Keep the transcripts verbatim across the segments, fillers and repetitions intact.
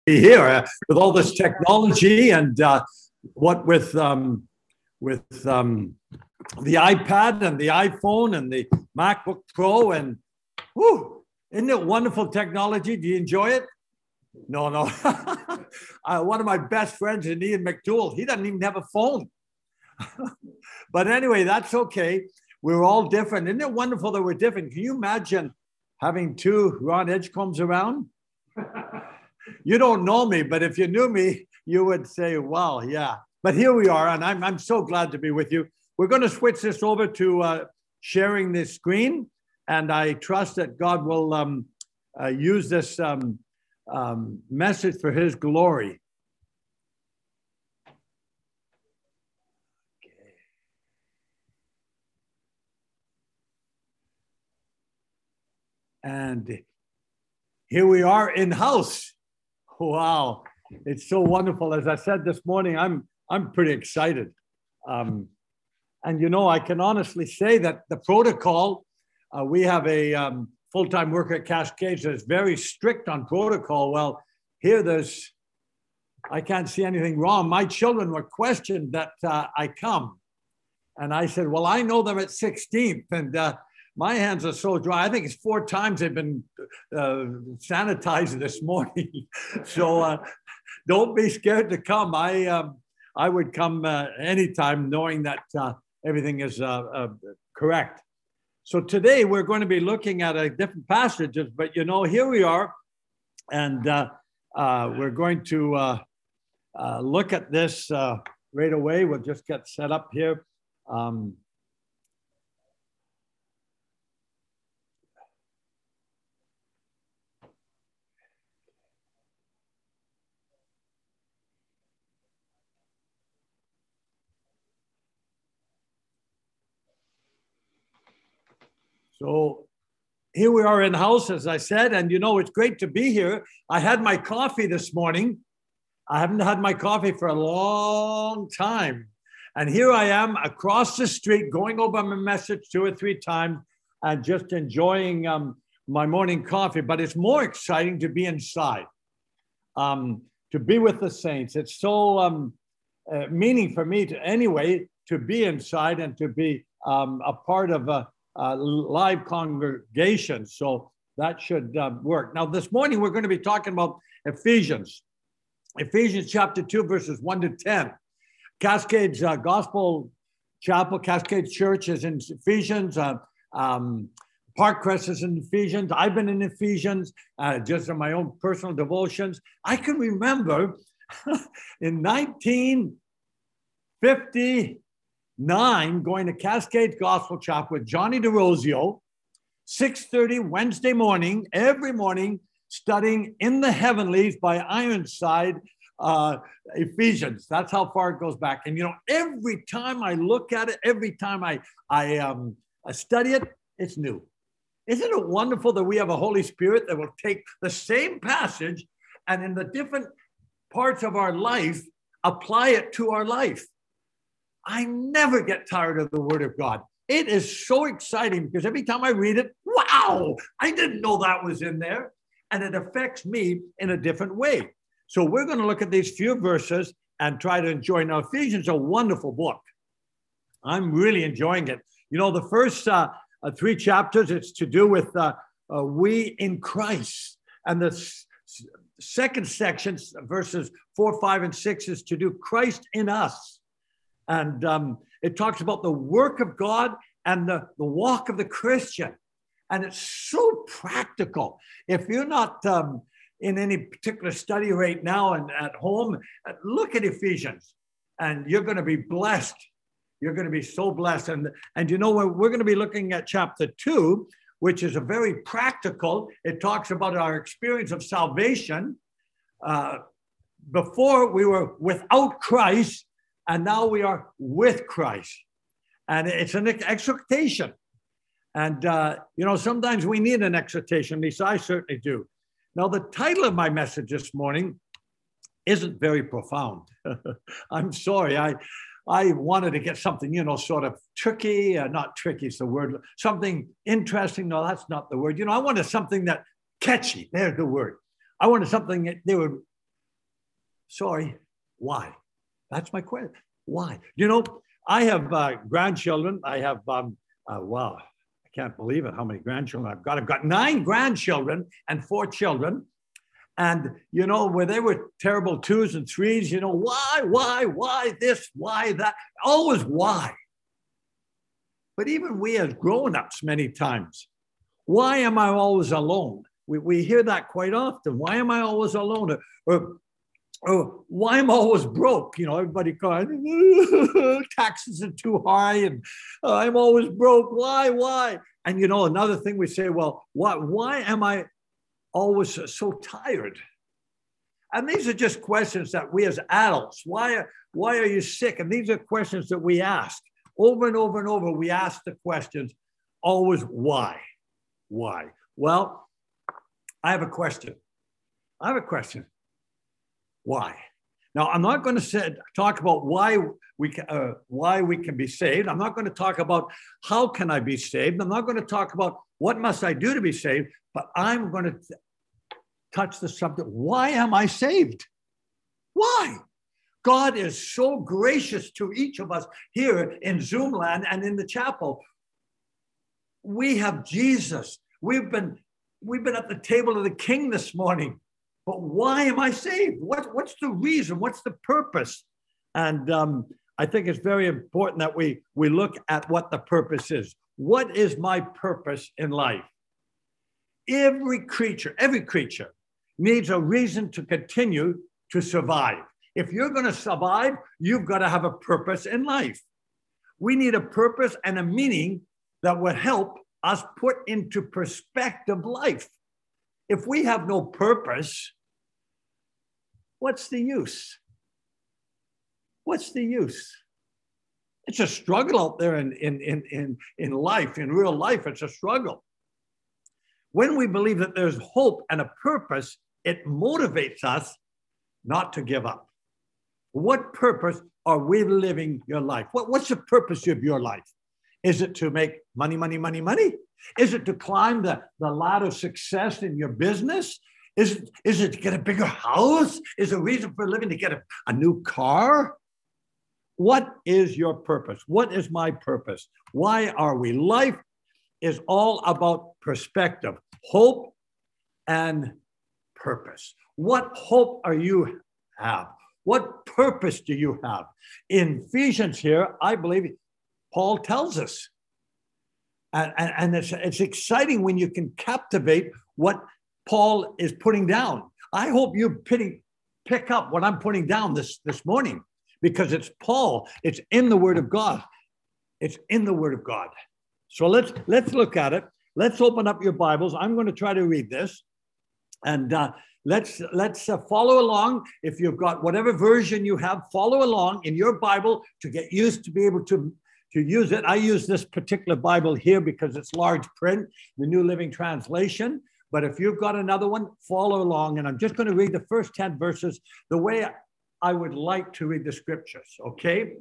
here uh, with all this technology and uh, what with um, with um, the iPad and the iPhone and the MacBook Pro and whoo, isn't it wonderful technology? Do you enjoy it? No, no. uh, one of my best friends is Ian McDowell. He doesn't even have a phone. But anyway, that's okay. We're all different. Isn't it wonderful that we're different? Can you imagine having two Ron Edgecombe's around? You don't know me, but if you knew me, you would say, wow, yeah. But here we are, and I'm, I'm so glad to be with you. We're going to switch this over to uh, sharing this screen, and I trust that God will um, uh, use this um, um, message for his glory. Okay. And here we are in-house. Wow, it's so wonderful. As I said this morning, I'm I'm pretty excited. Um, and, you know, I can honestly say that the protocol, uh, we have a um, full-time worker at Cascades that's very strict on protocol. Well, here there's, I can't see anything wrong. My children were questioned that uh, I come. And I said, well, I know them at sixteenth. And uh, my hands are so dry. I think it's four times they've been uh, sanitized this morning. So uh, don't be scared to come. I um, I would come uh, anytime knowing that uh, everything is uh, uh, correct. So today we're going to be looking at a different passages, but you know, here we are. And uh, uh, we're going to uh, uh, look at this uh, right away. We'll just get set up here. Um, So here we are in house, as I said, and you know, it's great to be here. I had my coffee this morning. I haven't had my coffee for a long time. And here I am across the street, going over my message two or three times and just enjoying um, my morning coffee. But it's more exciting to be inside, um, to be with the saints. It's so um, uh, meaning for me to, anyway, to be inside and to be um, a part of a Uh, live congregation. So that should uh, work. Now, this morning, we're going to be talking about Ephesians. Ephesians chapter two, verses one to ten. Cascades uh, Gospel Chapel, Cascades Church is in Ephesians. Uh, um, Parkcrest is in Ephesians. I've been in Ephesians, uh, just in my own personal devotions. I can remember in nineteen fifty-nine, going to Cascades Gospel Chapel with Johnny DeRosio, six thirty Wednesday morning, every morning, studying In the Heavenlies by Ironside, uh, Ephesians. That's how far it goes back. And, you know, every time I look at it, every time I, I, um, I study it, it's new. Isn't it wonderful that we have a Holy Spirit that will take the same passage and in the different parts of our life, apply it to our life? I never get tired of the Word of God. It is so exciting because every time I read it, wow, I didn't know that was in there. And it affects me in a different way. So we're going to look at these few verses and try to enjoy. Now, Ephesians is a wonderful book. I'm really enjoying it. You know, the first uh, uh, three chapters, it's to do with uh, uh, we in Christ. And the s- second section, verses four, five, and six, is to do Christ in us. And um, it talks about the work of God and the, the walk of the Christian. And it's so practical. If you're not um, in any particular study right now and at home, look at Ephesians and you're going to be blessed. You're going to be so blessed. And, and you know, we're, we're going to be looking at chapter two, which is a very practical. It talks about our experience of salvation. Uh, before we were without Christ, and now we are with Christ. And it's an exhortation. And, uh, you know, sometimes we need an exhortation. At least I certainly do. Now, the title of my message this morning isn't very profound. I'm sorry. I, I wanted to get something, you know, sort of tricky. Uh, not tricky is the word. Something interesting. No, that's not the word. You know, I wanted something that catchy. There's the word. I wanted something that they would Sorry, why? That's my question. Why? You know, I have uh, grandchildren. I have, um, uh, wow, I can't believe it, how many grandchildren I've got. I've got nine grandchildren and four children. And, you know, where they were terrible twos and threes, you know, why, why, why this, why that, always why. But even we as grown-ups many times, why am I always alone? We, we hear that quite often. Why am I always alone? Or, or, or why am I always broke? You know, everybody crying, taxes are too high and uh, I'm always broke. Why, why? And, you know, another thing we say, well, why, why am I always so tired? And these are just questions that we as adults, why, why are you sick? And these are questions that we ask over and over and over. We ask the questions always, why? Why? Well, I have a question. I have a question. Why? Now, I'm not going to say, talk about why we can, uh, why we can be saved. I'm not going to talk about how can I be saved. I'm not going to talk about what must I do to be saved, but I'm going to touch the subject. Why am I saved? Why? God is so gracious to each of us here in Zoomland and in the chapel. We have Jesus. We've been, we've been at the table of the King this morning. But why am I saved? What, what's the reason? What's the purpose? And um, I think it's very important that we, we look at what the purpose is. What is my purpose in life? Every creature, every creature needs a reason to continue to survive. If you're going to survive, you've got to have a purpose in life. We need a purpose and a meaning that will help us put into perspective life. If we have no purpose, what's the use? What's the use? It's a struggle out there in, in, in, in, in life, in real life, it's a struggle. When we believe that there's hope and a purpose, it motivates us not to give up. What purpose are we living your life? What, what's the purpose of your life? Is it to make money, money, money, money? Is it to climb the, the ladder of success in your business? Is it, is it to get a bigger house? Is the reason for living to get a, a new car? What is your purpose? What is my purpose? Why are we? Life is all about perspective, hope, and purpose. What hope are you have? What purpose do you have? In Ephesians here, I believe Paul tells us. And, and, and it's, it's exciting when you can captivate what Paul is putting down. I hope you pick, pick up what I'm putting down this, this morning, because it's Paul. It's in the Word of God. It's in the Word of God. So let's, let's look at it. Let's open up your Bibles. I'm going to try to read this. And uh, let's, let's uh, follow along. If you've got whatever version you have, follow along in your Bible to get used to be able to to use it. I use this particular Bible here because it's large print, the New Living Translation. But if you've got another one, follow along. And I'm just going to read the first ten verses the way I would like to read the scriptures, okay?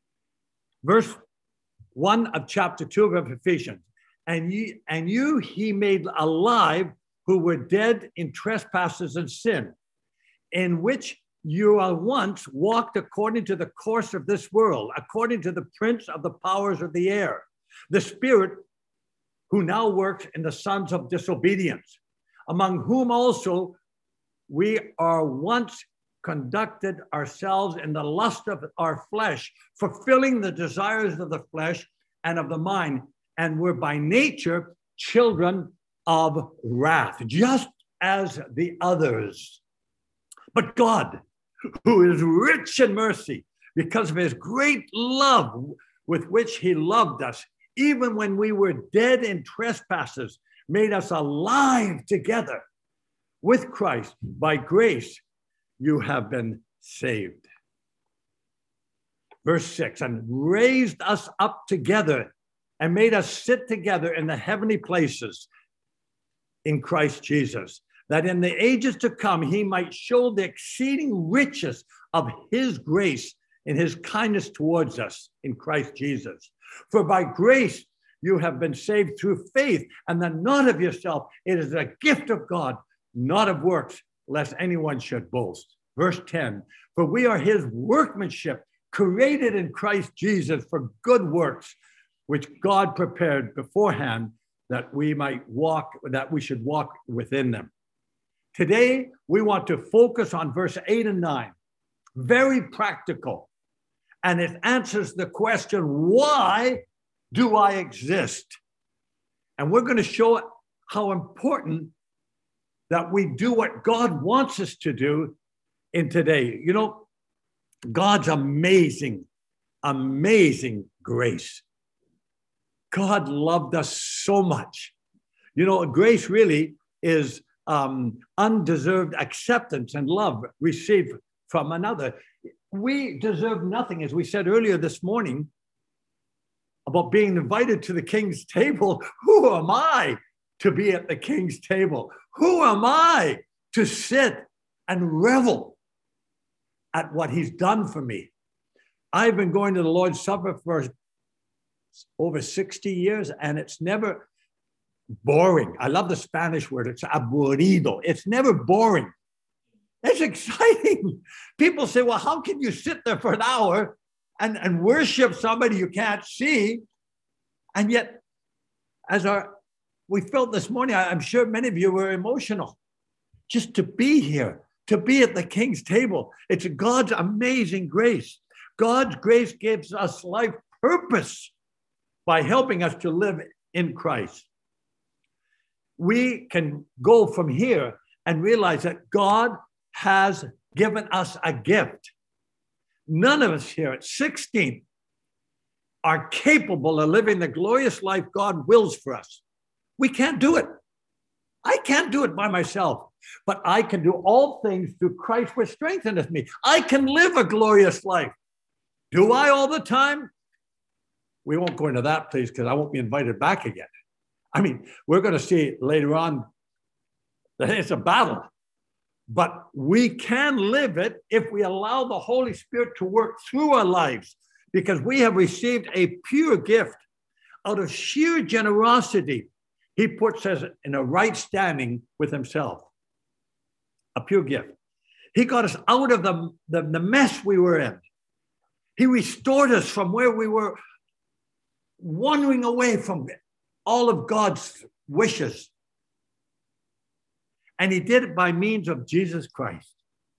Verse one of chapter two of Ephesians. And you, and you he made alive who were dead in trespasses and sin, in which you are once walked according to the course of this world, according to the prince of the powers of the air, the spirit who now works in the sons of disobedience, among whom also we are once conducted ourselves in the lust of our flesh, fulfilling the desires of the flesh and of the mind, and were by nature children of wrath, just as the others. But God, who is rich in mercy, because of his great love with which he loved us, even when we were dead in trespasses, made us alive together with Christ. By grace, you have been saved. Verse six, and raised us up together and made us sit together in the heavenly places in Christ Jesus, that in the ages to come, he might show the exceeding riches of his grace in his kindness towards us in Christ Jesus. For by grace you have been saved through faith, and that not of yourself. It is a gift of God, not of works, lest anyone should boast. verse ten, for we are his workmanship, created in Christ Jesus for good works, which God prepared beforehand that we might walk, that we should walk within them. Today, we want to focus on verse eight and nine. Very practical. And it answers the question, why do I exist? And we're going to show how important that we do what God wants us to do in today. You know, God's amazing, amazing grace. God loved us so much. You know, grace really is um, undeserved acceptance and love received from another. We deserve nothing, as we said earlier this morning about being invited to the king's table. Who am I to be at the king's table? Who am I to sit and revel at what he's done for me? I've been going to the Lord's Supper for over sixty years, and it's never boring. I love the Spanish word. It's aburrido. It's never boring. It's exciting. People say, well, how can you sit there for an hour and, and worship somebody you can't see? And yet, as our we felt this morning, I'm sure many of you were emotional just to be here, to be at the king's table. It's God's amazing grace. God's grace gives us life purpose by helping us to live in Christ. We can go from here and realize that God has given us a gift. None of us here at sixteen are capable of living the glorious life God wills for us. We can't do it. I can't do it by myself, but I can do all things through Christ which strengtheneth me. I can live a glorious life. Do I all the time? We won't go into that, please, because I won't be invited back again. I mean, we're going to see later on that it's a battle, but we can live it if we allow the Holy Spirit to work through our lives, because we have received a pure gift out of sheer generosity. He puts us in a right standing with himself, a pure gift. He got us out of the, the, the mess we were in. He restored us from where we were wandering away from all of God's wishes. And he did it by means of Jesus Christ.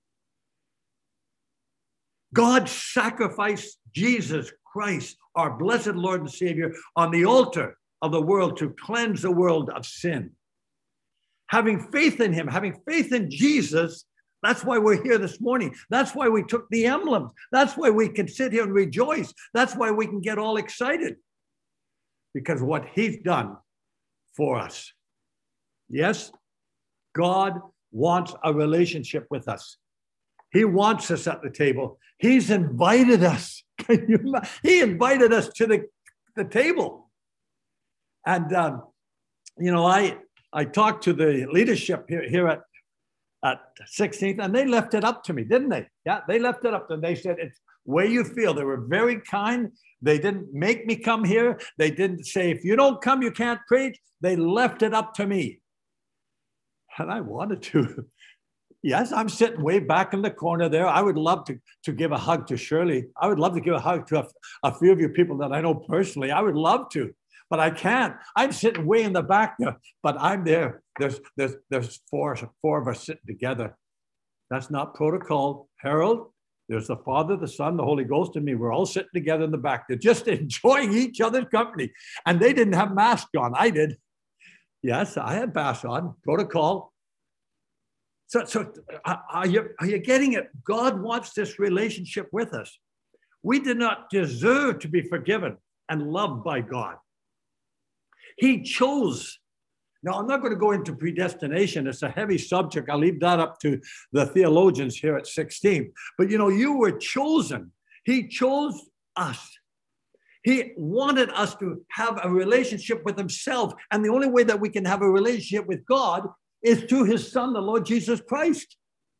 God sacrificed Jesus Christ, our blessed Lord and Savior, on the altar of the world to cleanse the world of sin. Having faith in him, having faith in Jesus, that's why we're here this morning. That's why we took the emblems. That's why we can sit here and rejoice. That's why we can get all excited. Because of what he's done for us. Yes, God wants a relationship with us. He wants us at the table. He's invited us. He invited us to the, the table. And, um, you know, I I talked to the leadership here, here at, at sixteenth, and they left it up to me, didn't they? Yeah, they left it up to me. They said, it's where you feel. They were very kind. They didn't make me come here. They didn't say, if you don't come, you can't preach. They left it up to me. And I wanted to. Yes, I'm sitting way back in the corner there. I would love to, to give a hug to Shirley. I would love to give a hug to a, a few of you people that I know personally. I would love to, but I can't. I'm sitting way in the back there, but I'm there. There's, there's, there's four, four of us sitting together. That's not protocol. Harold, there's the Father, the Son, the Holy Ghost, and me. We're all sitting together in the back. They're just enjoying each other's company. And they didn't have masks on. I did. Yes, I had masks on. Protocol. So, so are you, are you getting it? God wants this relationship with us. We did not deserve to be forgiven and loved by God. He chose. Now, I'm not going to go into predestination. It's a heavy subject. I'll leave that up to the theologians here at sixteen. But, you know, you were chosen. He chose us. He wanted us to have a relationship with himself. And the only way that we can have a relationship with God is through his Son, the Lord Jesus Christ.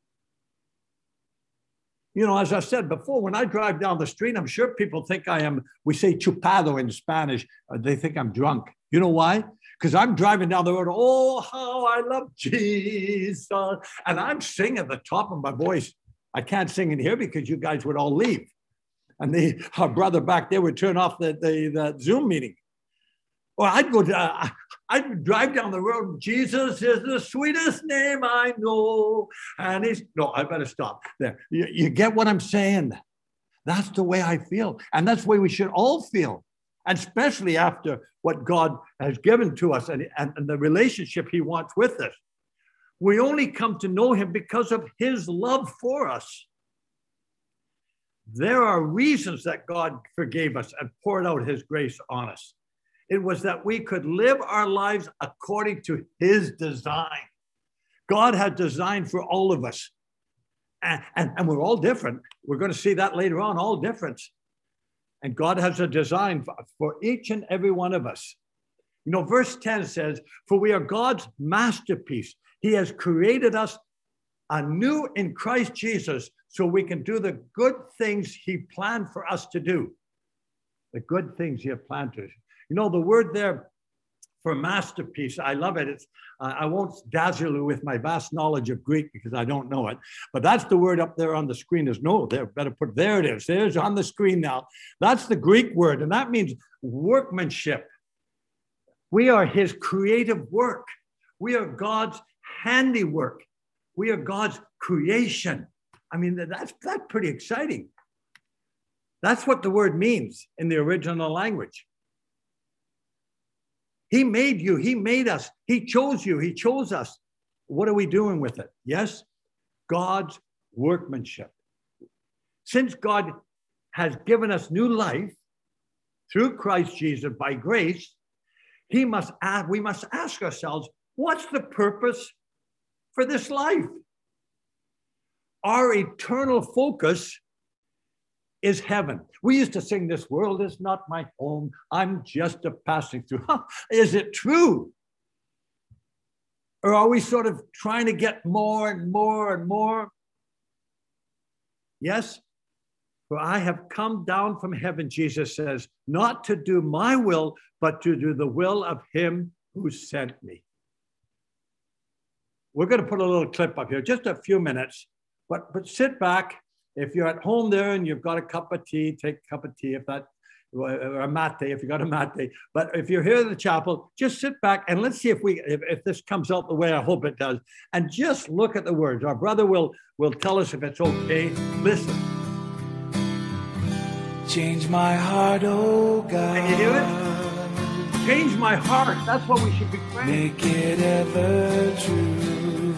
You know, as I said before, when I drive down the street, I'm sure people think I am, we say chupado in Spanish. They think I'm drunk. You know why? Because I'm driving down the road, oh, how I love Jesus. And I'm singing at the top of my voice. I can't sing in here because you guys would all leave. And the, our brother back there would turn off the, the, the Zoom meeting. Or I'd go to, uh, I'd drive down the road. Jesus is the sweetest name I know. And he's, no, I better stop there. You, you get what I'm saying? That's the way I feel. And that's the way we should all feel. And especially after what God has given to us and, and, and the relationship he wants with us. We only come to know him because of his love for us. There are reasons that God forgave us and poured out his grace on us. It was that we could live our lives according to his design. God had designed for all of us. And, and, and we're all different. We're going to see that later on, all different. And God has a design for, for each and every one of us. You know, verse ten says, for we are God's masterpiece. He has created us anew in Christ Jesus so we can do the good things he planned for us to do. The good things he had planned to. You know, the word there for masterpiece, I love it. It's, uh, I won't dazzle you with my vast knowledge of Greek because I don't know it, but that's the word up there on the screen. Is no, there, better put, there it is. There's on the screen now. That's the Greek word, and that means workmanship. We are his creative work. We are God's handiwork. We are God's creation. I mean, that's, that's pretty exciting. That's what the word means in the original language. He made you. He made us. He chose you. He chose us. What are we doing with it? Yes, God's workmanship. Since God has given us new life through Christ Jesus by grace, he must ask, we must ask ourselves, what's the purpose for this life? Our eternal focus is heaven. We used to sing, this world is not my home. I'm just a passing through. Is it true? Or are we sort of trying to get more and more and more? Yes. For I have come down from heaven, Jesus says, not to do my will, but to do the will of him who sent me. We're going to put a little clip up here, just a few minutes, but, but sit back. If you're at home there and you've got a cup of tea, take a cup of tea, if that, or a mate, if you've got a mate. But if you're here at the chapel, just sit back and let's see if we, if, if this comes out the way I hope it does. And just look at the words. Our brother will, will tell us if it's okay. Listen. Change my heart, oh God. Can you hear it? Change my heart. That's what we should be praying. Make it ever true.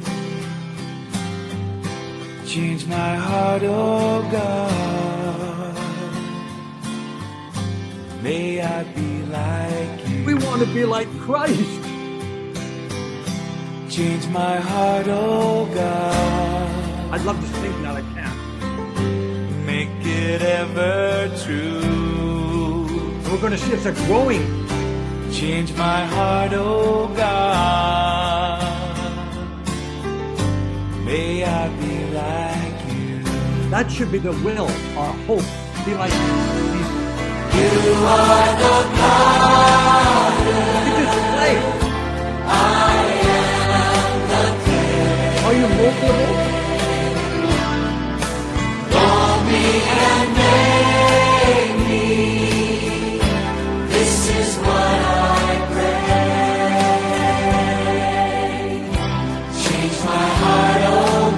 Change my heart, oh God. May I be like you. We want to be like Christ. Change my heart, oh God. I'd love to sing that, I can't. Make it ever true. We're going to see it's a growing. Change my heart, oh God. May I be like you. That should be the will, our hope. Be like Jesus. You are the God. You just play. I am the King. Are you moldable? Mold me and make me. This is what I pray. Change my heart, oh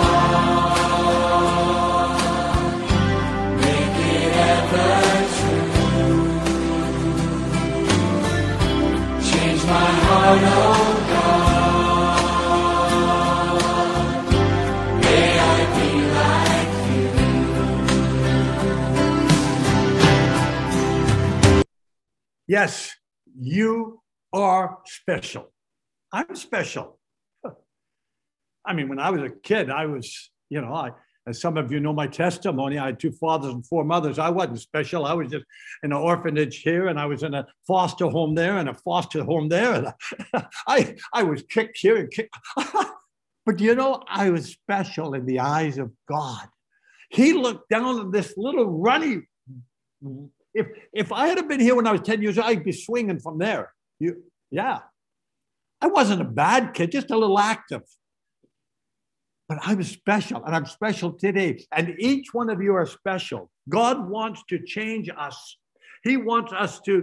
God. Make it ever true. Change my heart, oh God. May I be like you. Yes, you are special. I'm special. I mean, when I was a kid, I was, you know, I, as some of you know my testimony, I had two fathers and four mothers. I wasn't special. I was just in an orphanage here, and I was in a foster home there, and a foster home there. And I, I was kicked here and kicked. But you know, I was special in the eyes of God. He looked down at this little runny. If if I had been here when I was ten years old, I'd be swinging from there. You, yeah. I wasn't a bad kid, just a little active. But I'm special, and I'm special today. And each one of you are special. God wants to change us. He wants us to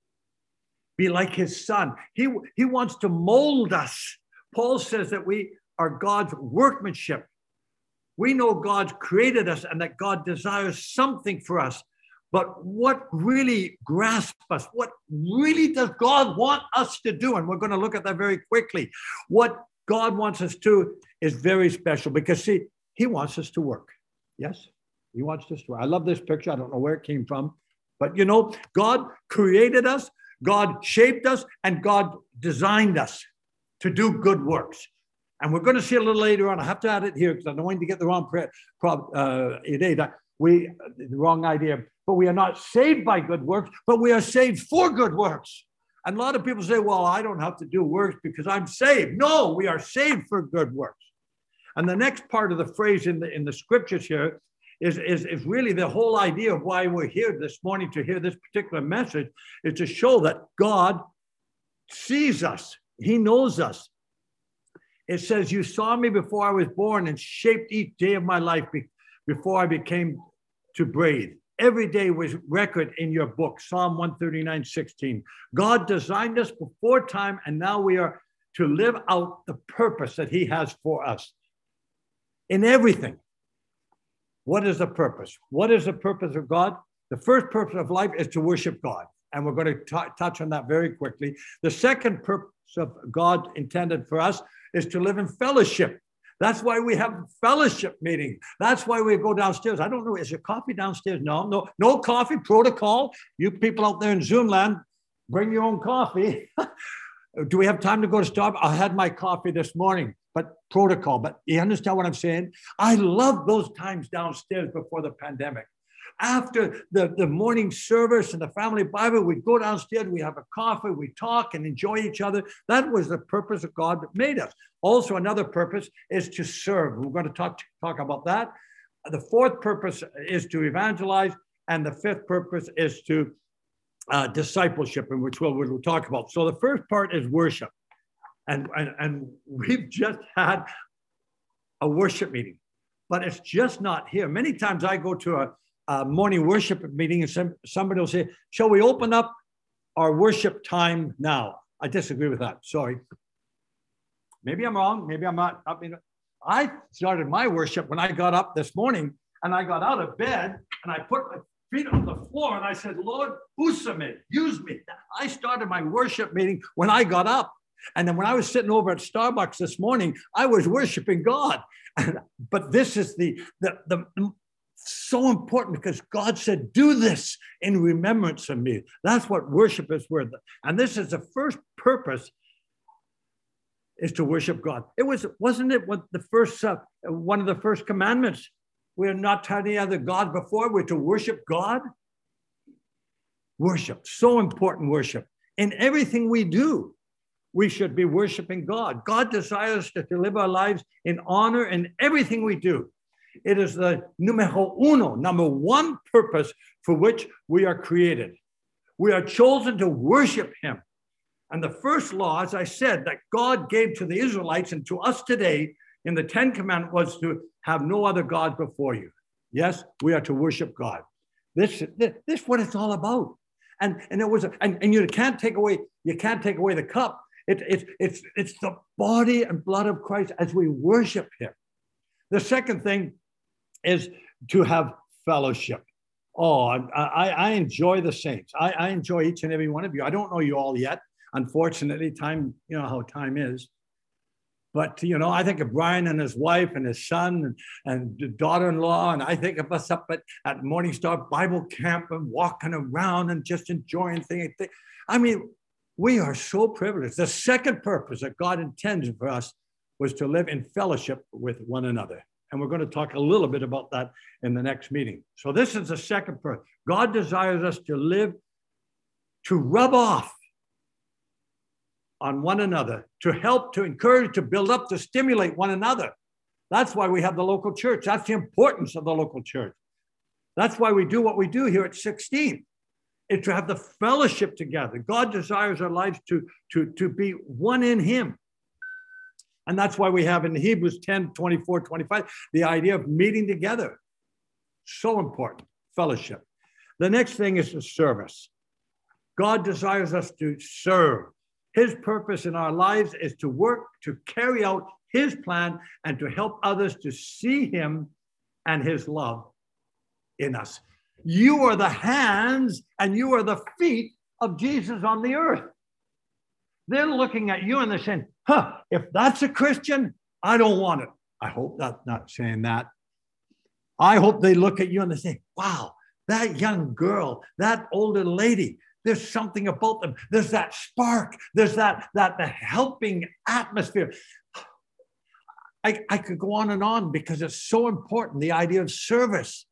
be like his son. He, he wants to mold us. Paul says that we are God's workmanship. We know God created us and that God desires something for us. But what really grasps us, what really does God want us to do? And we're going to look at that very quickly. What God wants us to is very special because, see, he wants us to work. Yes, he wants us to work. I love this picture. I don't know where it came from. But, you know, God created us, God shaped us, and God designed us to do good works. And we're going to see a little later on. I have to add it here because I don't want to get the wrong pre- pro- uh, idea. We, the wrong idea. But we are not saved by good works, but we are saved for good works. And a lot of people say, well, I don't have to do works because I'm saved. No, we are saved for good works. And the next part of the phrase in the in the scriptures here is, is, is really the whole idea of why we're here this morning to hear this particular message, is to show that God sees us. He knows us. It says, you saw me before I was born and shaped each day of my life be, before I became to breathe. Every day was record in your book, Psalm one thirty-nine, sixteen. God designed us before time, and now we are to live out the purpose that he has for us. In everything. What is the purpose? What is the purpose of God? The first purpose of life is to worship God. And we're going to t- touch on that very quickly. The second purpose of God intended for us is to live in fellowship. That's why we have fellowship meeting. That's why we go downstairs. I don't know, is there coffee downstairs? No, no, no coffee protocol. You people out there in Zoom land, bring your own coffee. Do we have time to go to Starbucks? I had my coffee this morning, but protocol. But you understand what I'm saying? I love those times downstairs before the pandemic. After the, the morning service and the family Bible, we go downstairs, we have a coffee, we talk and enjoy each other. That was the purpose of God that made us. Also, another purpose is to serve. We're going to talk, talk about that. The fourth purpose is to evangelize. And the fifth purpose is to uh, discipleship, in which we'll, we'll talk about. So the first part is worship. And, and, and we've just had a worship meeting, but it's just not here. Many times I go to a Uh, morning worship meeting and some, somebody will say, shall we open up our worship time now? I disagree with that. Sorry. Maybe I'm wrong. Maybe I'm not. I mean, I started my worship when I got up this morning and I got out of bed and I put my feet on the floor and I said, Lord, usa me, use me. I started my worship meeting when I got up. And then when I was sitting over at Starbucks this morning, I was worshiping God. But this is the, the, the, so important because God said, do this in remembrance of me. That's what worship is worth. And this is the first purpose, is to worship God. It was, wasn't it what the first, uh, one of the first commandments? We're not to any other God before. We're to worship God. Worship, so important worship. In everything we do, we should be worshiping God. God desires us to live our lives in honor in everything we do. It is the numero uno, number one purpose for which we are created. We are chosen to worship him. And the first law, as I said, that God gave to the Israelites and to us today in the Ten Commandments was to have no other God before you. Yes, we are to worship God. This, this, this is what it's all about. And, and it was, a, and, and you can't take away, you can't take away the cup. It, it, it's, it's the body and blood of Christ as we worship him. The second thing is to have fellowship. Oh, I, I, I enjoy the saints. I, I enjoy each and every one of you. I don't know you all yet. Unfortunately, time, you know how time is. But, you know, I think of Brian and his wife and his son and, and daughter-in-law, and I think of us up at, at Morning Star Bible Camp and walking around and just enjoying things. I mean, we are so privileged. The second purpose that God intended for us was to live in fellowship with one another. And we're going to talk a little bit about that in the next meeting. So this is the second purpose. God desires us to live, to rub off on one another, to help, to encourage, to build up, to stimulate one another. That's why we have the local church. That's the importance of the local church. That's why we do what we do here at sixteen. It's to have the fellowship together. God desires our lives to, to, to be one in him. And that's why we have in Hebrews ten, twenty-four, twenty-five, the idea of meeting together. So important, fellowship. The next thing is the service. God desires us to serve. His purpose in our lives is to work, to carry out his plan, and to help others to see him and his love in us. You are the hands and you are the feet of Jesus on the earth. They're looking at you and they're saying, huh, if that's a Christian, I don't want it. I hope that's not saying that. I hope they look at you and they say, wow, that young girl, that older lady, there's something about them. There's that spark. There's that, that the helping atmosphere. I, I could go on and on because it's so important, the idea of service.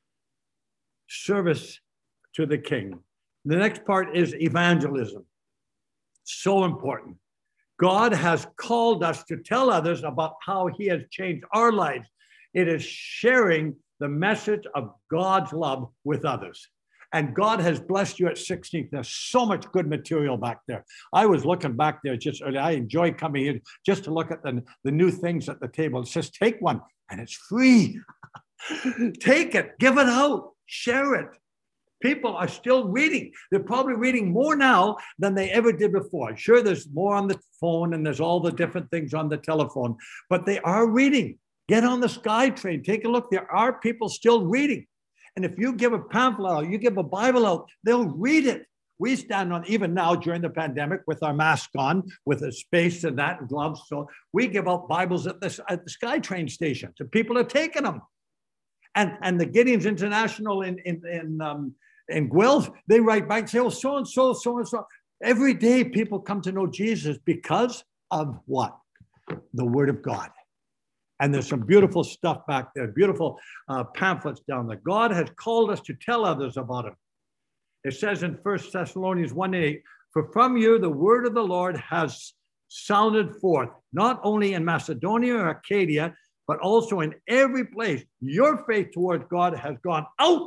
Service to the King. The next part is evangelism. So important. God has called us to tell others about how he has changed our lives. It is sharing the message of God's love with others. And God has blessed you at sixteenth. There's so much good material back there. I was looking back there just earlier. I enjoy coming in just to look at the, the new things at the table. It says, take one, and it's free. Take it, give it out, share it. People are still reading. They're probably reading more now than they ever did before. Sure, there's more on the phone and there's all the different things on the telephone, but they are reading. Get on the SkyTrain, take a look. There are people still reading. And if you give a pamphlet out, you give a Bible out, they'll read it. We stand on, even now during the pandemic, with our mask on, with a space and that and gloves. So we give out Bibles at the, at the SkyTrain station. So people are taking them. And, and the Gideons International in, in, in, um, in Guelph, they write back and say, oh, so-and-so, so-and-so. Every day people come to know Jesus because of what? The Word of God. And there's some beautiful stuff back there, beautiful uh, pamphlets down there. God has called us to tell others about him. It says in First Thessalonians one eight, for from you the word of the Lord has sounded forth, not only in Macedonia or Achaia, but also in every place. Your faith towards God has gone out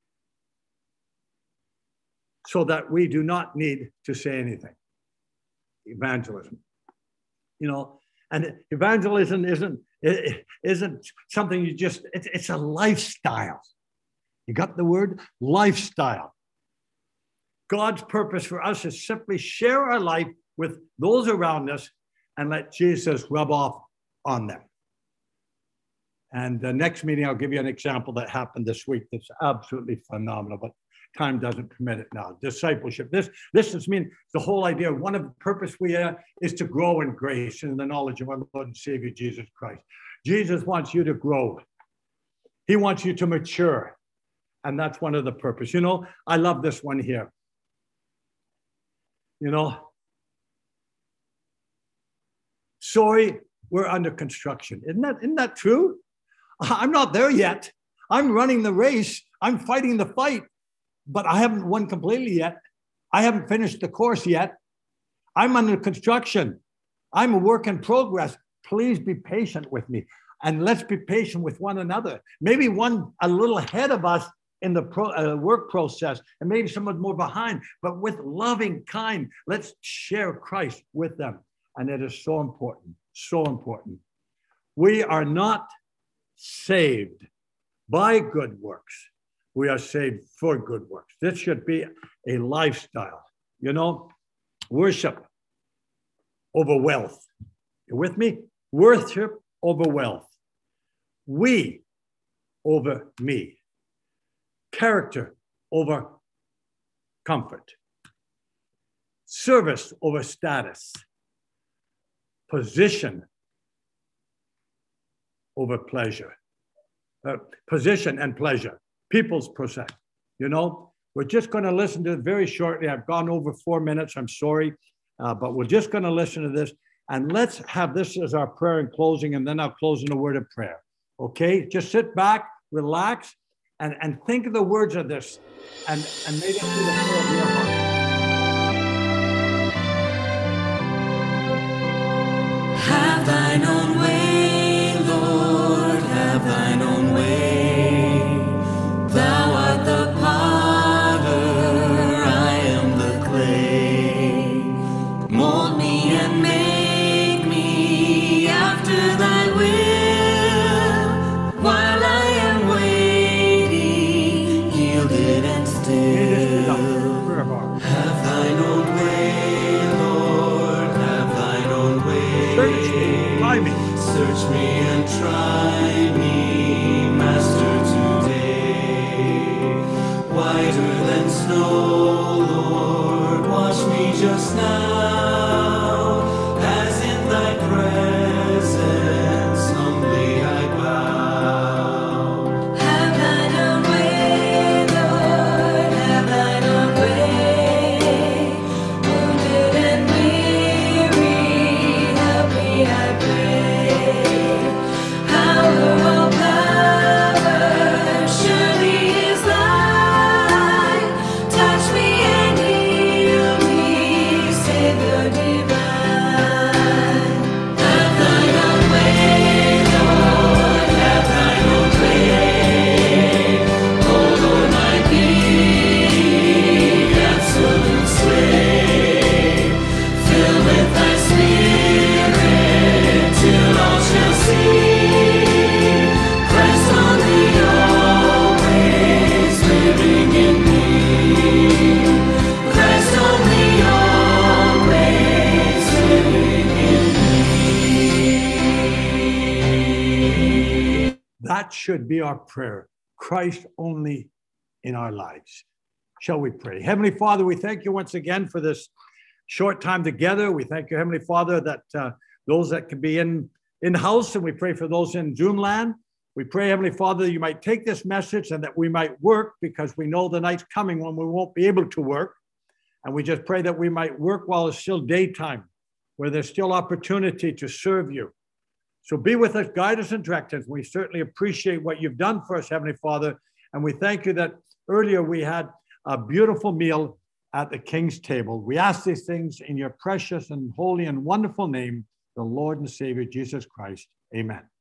so that we do not need to say anything. Evangelism. You know, and evangelism isn't, it isn't something you just, it's, it's a lifestyle. You got the word? Lifestyle. God's purpose for us is simply share our life with those around us and let Jesus rub off on them. And the next meeting, I'll give you an example that happened this week that's absolutely phenomenal, but time doesn't permit it now. Discipleship. This, this is mean the whole idea. One of the purpose we have is to grow in grace and in the knowledge of our Lord and Savior, Jesus Christ. Jesus wants you to grow. He wants you to mature. And that's one of the purpose. You know, I love this one here. You know, sorry, we're under construction. Isn't that, isn't that true? I'm not there yet. I'm running the race. I'm fighting the fight. But I haven't won completely yet. I haven't finished the course yet. I'm under construction. I'm a work in progress. Please be patient with me. And let's be patient with one another. Maybe one a little ahead of us in the pro, uh, work process, and maybe someone more behind, but with loving kind, let's share Christ with them. And it is so important, so important. We are not saved by good works. We are saved for good works. This should be a lifestyle. You know, worship over wealth. You with me? Worship over wealth. We over me. Character over comfort. Service over status. Position over pleasure. Uh, position and pleasure. People's process. You know, we're just going to listen to it very shortly. I've gone over four minutes. I'm sorry. Uh, but we're just going to listen to this. And let's have this as our prayer in closing. And then I'll close in a word of prayer. Okay? Just sit back, relax, and, and think of the words of this. And, and make it through the prayer of your heart. Have thine own way, Lord, have thine own way. Thou art the potter, I am the clay. Mold me and make me should be our prayer. Christ only in our lives. Shall we pray? Heavenly Father, we thank you once again for this short time together. We thank you, Heavenly Father, that uh, those that can be in in-house, and we pray for those in Zoom land. We pray, Heavenly Father, that you might take this message and that we might work, because we know the night's coming when we won't be able to work. And we just pray that we might work while it's still daytime, where there's still opportunity to serve you. So be with us, guide us, and direct us. We certainly appreciate what you've done for us, Heavenly Father. And we thank you that earlier we had a beautiful meal at the King's table. We ask these things in your precious and holy and wonderful name, the Lord and Savior, Jesus Christ. Amen.